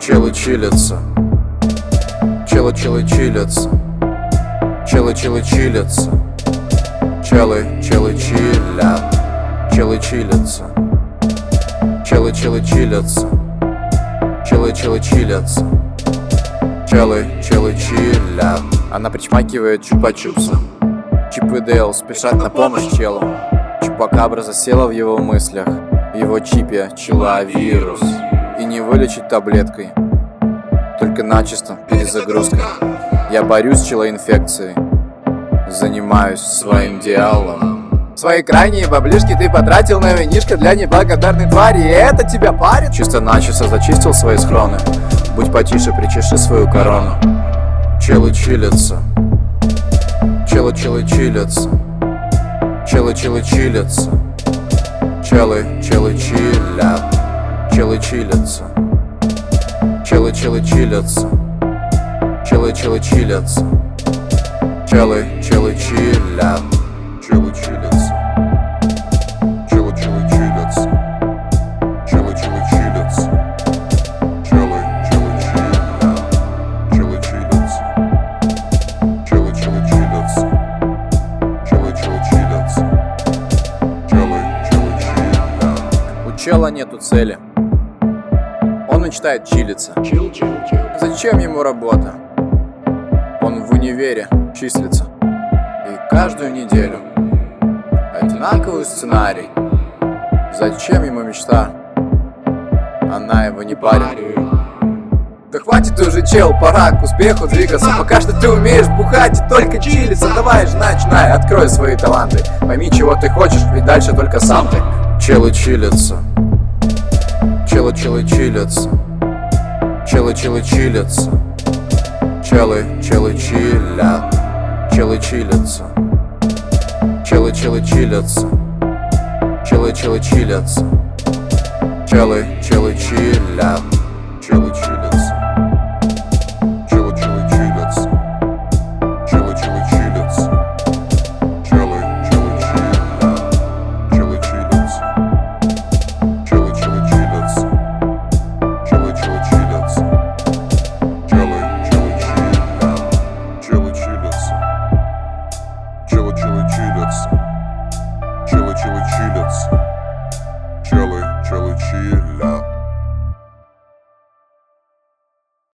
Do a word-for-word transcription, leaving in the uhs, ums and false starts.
Челы чилятся, челы челы чилятся, челы челы чилятся, челы челы чилят, челы чилятся, челы челы чилятся, челы челы чилятся, челы челы чилят. Она причмакивает чупа-чупса. Чип и Дейл спешат на помощь челу. Чупакабра засела в его мыслях. В его чипе человирус. И не вылечить таблеткой, только начисто перезагрузкой. Я борюсь с челоинфекцией, занимаюсь своим делом. Свои крайние баблишки ты потратил на винишко для неблагодарной твари, и это тебя парит? Чисто-начисто зачистил свои схроны. Будь потише, причеши свою корону. Челы чилятся, челы челы чилятся, челы челы чилятся, челы челы чилят, челы чилятся, челы челы чилятся, челы челы чилятся, челы челы чилят, челы чилятся, челы челы чилятся, челы челы чилятся, челы челы чилят, челы чилятся, челы челы чилятся, челы челы чилятся, челы челы чилят. У чела нету цели. Он мечтает чилиться. Зачем ему работа? Он в универе числится. И каждую неделю одинаковый сценарий. Зачем ему мечта? Она его не парит. Да хватит уже, чел, пора к успеху двигаться. Пока что ты умеешь бухать и только чилиться. Давай же, начинай, открой свои таланты. Пойми, чего ты хочешь, ведь дальше только сам ты. Челы чилятся, челы челы чилятся, челы челы чилятся, челы челы чилят, челы чилятся, челы челы чилятся, челы челы чилятся, челы челы чилят.